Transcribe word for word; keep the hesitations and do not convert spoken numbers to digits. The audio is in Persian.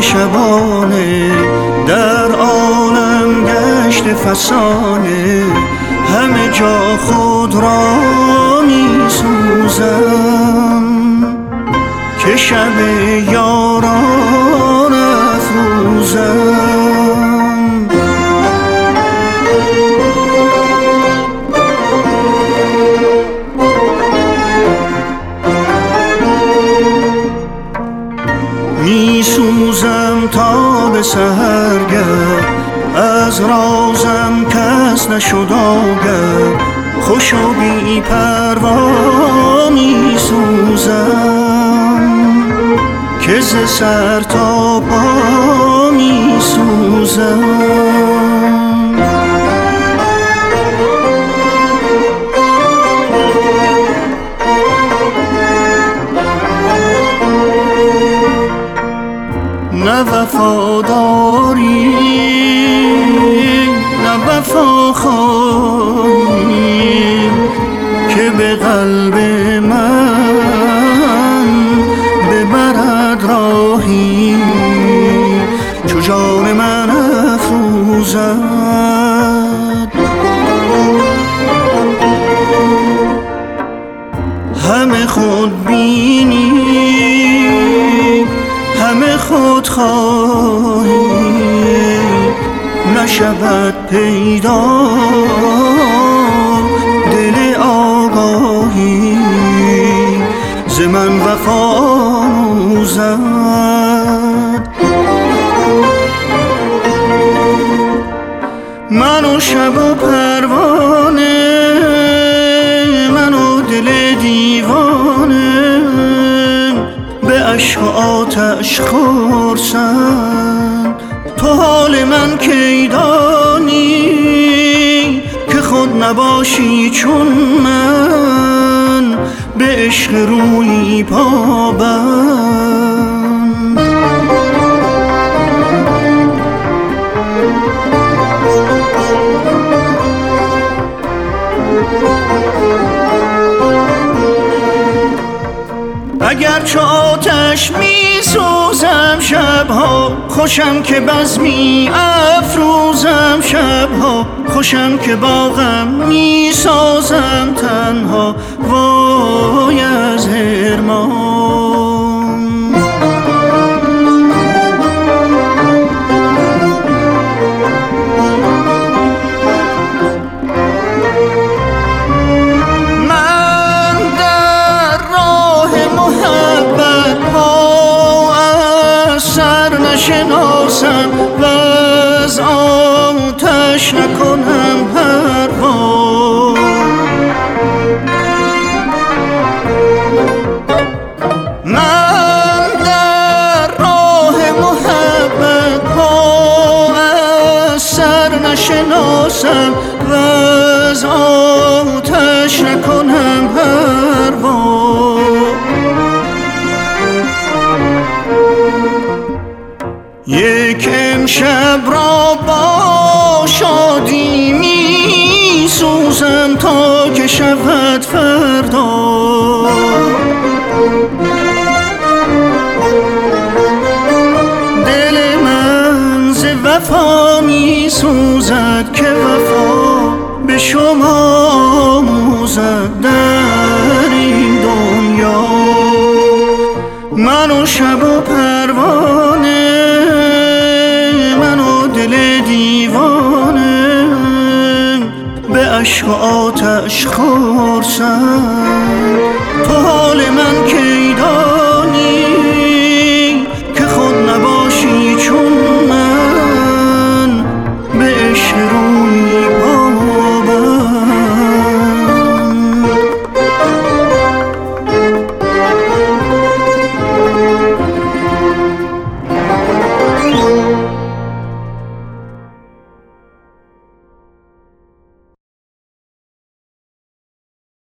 شبانه در عالم گشت فسانه، همه جا خود را می سوزم که شب یاران افروزم. می سوزم تا به سحرگه، از رازم کس نشد آگه، خوش و بی پروا می سوزم که ز سر تا پا می سوزم. نه وفاداری نه وفاخواهی که به قلب من ببرد راهی، چو جان من افروزد. همه خود بینی همه خود خواهی، نشود پیدا دل آگاهی، ز من وفا آموزد. من و شب و پروانه، من و دل دیوانه، به عشق و آتش خورسند. تو حال من کی دانی که خود نباشی چون من، به عشق روی پابند. اگر چو آتش می سوزم شبها، خوشم که بزمی افروزم شبها، خوشم که با غم می سازم تنها، وای از حرمان. نشناسم و از آتش نکنم پروا، من در راه محبت پا از سر نشناسم و از آتش نکنم پروا. یک امشب را با شادی می سوزم تا که شود فردا، دل من ز وفا می سوزد که وفا به شما آموزد در این دنیا. من و شب و پروانه، دل دیوانه، به عشق و آتش خورسند. تو حال من که